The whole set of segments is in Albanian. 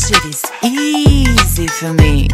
shit is easy for me.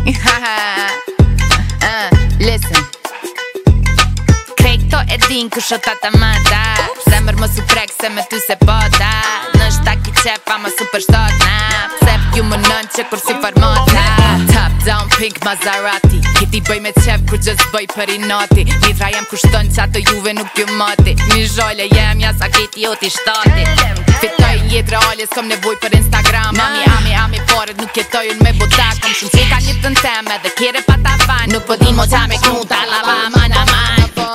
Listen. Krejt to e din ku shotat të mata. Zemër më su prek se me ty se bota. Nështë ta ki qef ama super shtotna. Pse ju më nën që kur si farmata. Top down pink Maserati. Kiti bëj me qef kur gjës bëj për i nati. Nitra jem kushton që ato juve nuk ju mati. Mi zhole jem ja sa kiti joti shtati. Fitoj jetë reale s'kom nevoj për Instagram. Ami paret nuk jetojun me botak. Kom shumë që ka një të teme dhe kjere pa ta fan. Nuk po din mo qa me knuta lava man aman.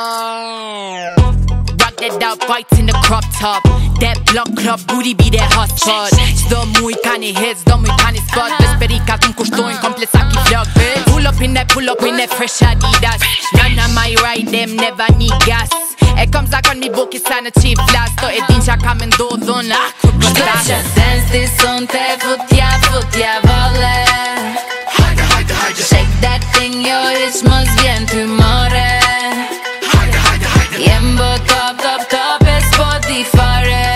Rock that out, bites in the crop top. That block club booty be that hot spot. Çdo muj ka një hit, çdo muj ka një spot. Vesperikat më kushtojnë komplet sa ki vlog, bitch. Pull up in that fresh Adidas. None of my ride, them never need gas. E kom zakon mi boki sa në qi flas. To e din qa ka me ndodhun, kur për tas. Shtë që dance ti son te futja vole. Shake that thing, jo ish mos vjen ty more. Jem bo top e s'poti fare.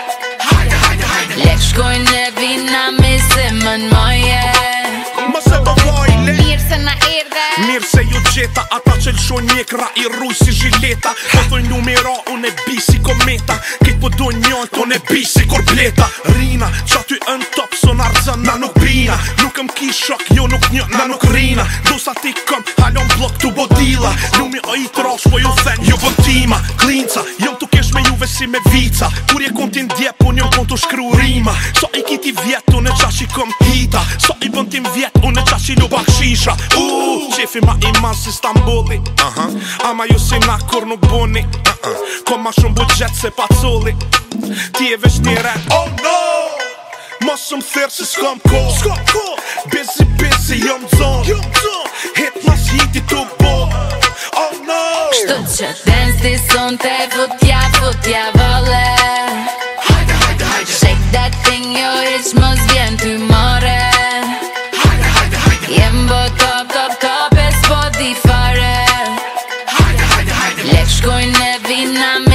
Lek shkojnë e vina mi se mën moje. Mëse do vojle Mirë se na erdhe. Mirë se ju gjeta. Ata që lëshon mjekra i rruj si zhileta. Po thoj numera, unë e bi si kometa. Kejt po do njën, unë e bi si korbleta. Rina, qa ty ën top, son arzën, na nuk bina. Nuk ki shok, jo nuk një, na nuk rina. Do sa ti këm, halon blok tu bodila. Lumi o i trash, po ju then, ju vëntima. Klinca, jom tu kesh me juve si me vica. Kur je kontin djep, unë jom kon tu shkru rima. So i kiti vjet, unë e qashi kom hita. So i bëntim vjet, unë e qashi lu bakshisha. Qefi ma iman si Stamboli. Ama ju si na kur nuk boni. Kom ma shumë budget se pacoli. Ti e vesh një rap. Oh no! Mos shumë thirë se s'kom ko. Busy, jom zon. Hit mas hiti tu bo. Oh no! Shtë që dance ti son te futja vole. Shake that thing, jo ish mos vjen ty more. Jem bo top e s'poti fare. Lek shkojnë e vina